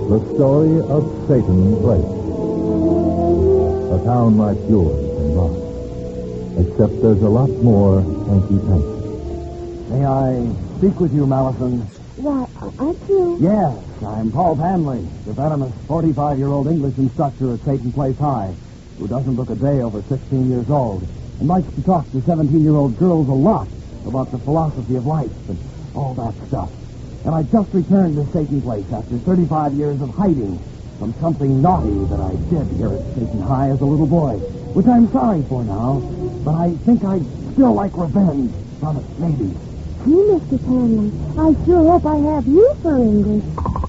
The story of Satan Place. A town like yours and mine. Except there's a lot more hanky-panky. May I speak with you, Malison? Why, aren't you? Yes, I'm Paul Panley, the venomous 45-year-old English instructor at Satan Place High, who doesn't look a day over 16 years old, and likes to talk to 17-year-old girls a lot about the philosophy of life and all that stuff. And I just returned to Satan Place after 35 years of hiding from something naughty that I did here at Satan High as a little boy, which I'm sorry for now, but I think I'd still like revenge from it, maybe. Gee, Mr. Panley, I sure hope I have you for English.